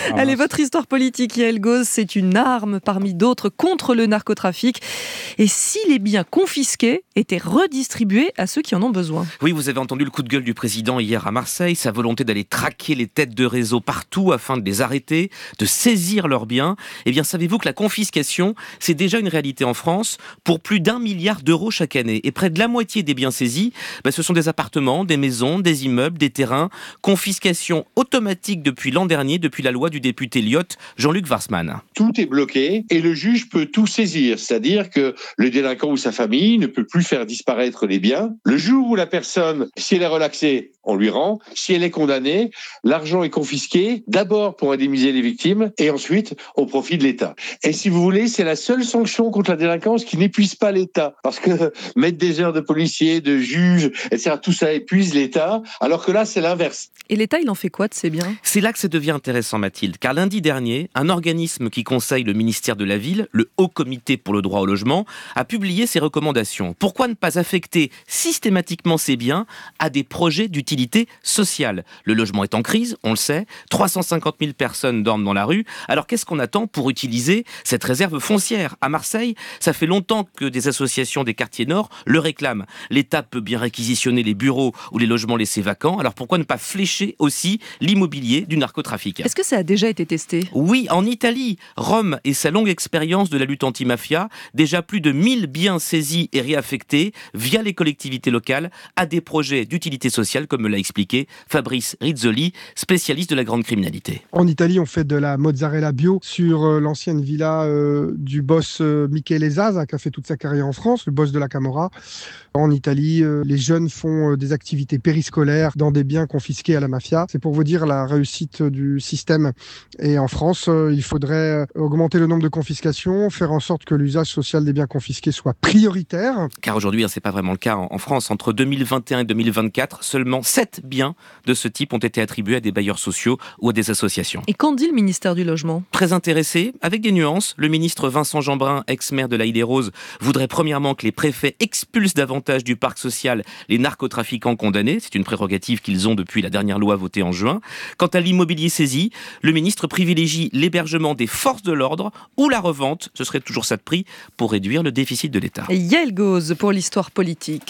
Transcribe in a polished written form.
Allez, votre histoire politique, Yael Gauze, c'est une arme parmi d'autres contre le narcotrafic. Et si les biens confisqués étaient redistribués à ceux qui en ont besoin? Oui, vous avez entendu le coup de gueule du président hier à Marseille, sa volonté d'aller traquer les têtes de réseau partout afin de les arrêter, de saisir leurs biens. Eh bien, savez-vous que la confiscation, c'est déjà une réalité en France pour plus d'1 milliard d'euros chaque année. Et près de la moitié des biens saisis, ce sont des appartements, des maisons, des immeubles, des terrains. Confiscation automatique depuis l'an dernier, depuis la loi du député Lyotte, Jean-Luc Warsmann. Tout est bloqué et le juge peut tout saisir. C'est-à-dire que le délinquant ou sa famille ne peut plus faire disparaître les biens. Le jour où la personne, si elle est relaxée, on lui rend. Si elle est condamnée, l'argent est confisqué, d'abord pour indemniser les victimes et ensuite au profit de l'État. Et si vous voulez, c'est la seule sanction contre la délinquance qui n'épuise pas l'État. Parce que mettre des heures de policiers, de juges, etc., tout ça épuise l'État, alors que là, c'est l'inverse. Et l'État, il en fait quoi de ces biens? C'est là que ça devient intéressant, Mathilde, car lundi dernier, un organisme qui conseille le ministère de la Ville, le Haut Comité pour le droit au logement, a publié ses recommandations. Pourquoi ne pas affecter systématiquement ces biens à des projets d'utilité sociale? Le logement est en crise, on le sait, 350 000 personnes dorment dans la rue. Alors qu'est-ce qu'on attend pour utiliser cette réserve foncière? À Marseille, ça fait longtemps que des associations des quartiers nord le réclament. L'État peut bien réquisitionner les bureaux ou les logements laissés vacants, alors pourquoi ne pas flécher aussi l'immobilier du narcotrafic? Est-ce que ça a déjà été testé? Oui, en Italie, Rome et sa longue expérience de la lutte anti-mafia, déjà plus de 1000 biens saisis et réaffectés via les collectivités locales à des projets d'utilité sociale, comme me l'a expliqué Fabrice Rizzoli, spécialiste de la grande criminalité. En Italie, on fait de la mozzarella bio sur l'ancienne villa du boss Michele Zaza, qui a fait toute sa carrière en France, le boss de la Camorra. En Italie, les jeunes font des activités périscolaires dans des biens confisqués à la mafia. C'est pour vous dire la réussite du système. Et en France, il faudrait augmenter le nombre de confiscations, faire en sorte que l'usage social des biens confisqués soit prioritaire. Car aujourd'hui, c'est pas vraiment le cas en France. Entre 2021 et 2024, seulement 7 biens de ce type ont été attribués à des bailleurs sociaux ou à des associations. Et qu'en dit le ministère du Logement? Très intéressé, avec des nuances. Le ministre Vincent Jeanbrun, ex-maire de l'Haye-des-Roses, voudrait premièrement que les préfets expulsent davantage du parc social les narcotrafiquants condamnés. C'est une prérogative qu'ils ont depuis la dernière loi votée en juin. Quant à l'immobilier saisi, le ministre privilégie l'hébergement des forces de l'ordre ou la revente, ce serait toujours ça de prix, pour réduire le déficit de l'État. Yael Gauze pour l'histoire politique.